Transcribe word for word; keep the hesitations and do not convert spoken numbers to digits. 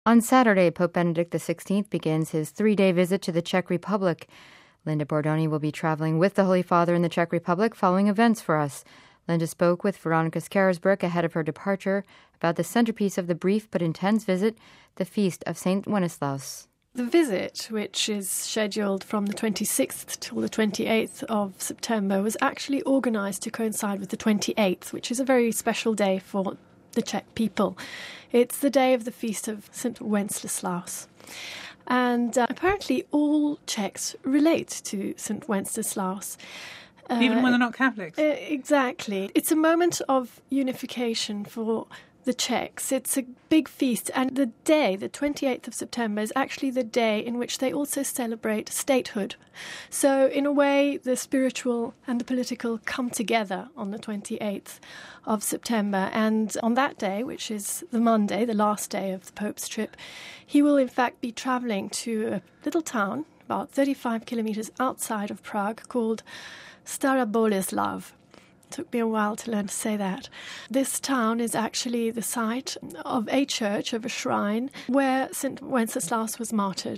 On Saturday, Pope Benedict the sixteenth begins his three-day visit to the Czech Republic. Linda Bordoni will be traveling with the Holy Father in the Czech Republic following events for us. Linda spoke with Veronica Scarisbrick ahead of her departure about the centerpiece of the brief but intense visit, the feast of Saint Wenceslaus. The visit, which is scheduled from the twenty-sixth till the twenty-eighth of September, was actually organised to coincide with the twenty-eighth, which is a very special day for the Czech people. It's the day of the feast of Saint Wenceslaus. And uh, apparently all Czechs relate to Saint Wenceslaus. Uh, Even when they're not Catholics? Uh, exactly. It's a moment of unification for the Czechs. It's a big feast, and the day, the twenty-eighth of September, is actually the day in which they also celebrate statehood. So, in a way, the spiritual and the political come together on the twenty-eighth of September, and on that day, which is the Monday, the last day of the Pope's trip, he will in fact be travelling to a little town about thirty-five kilometres outside of Prague called Stara Boleslav. Took me a while to learn to say that. This town is actually the site of a church, of a shrine, where Saint Wenceslaus was martyred.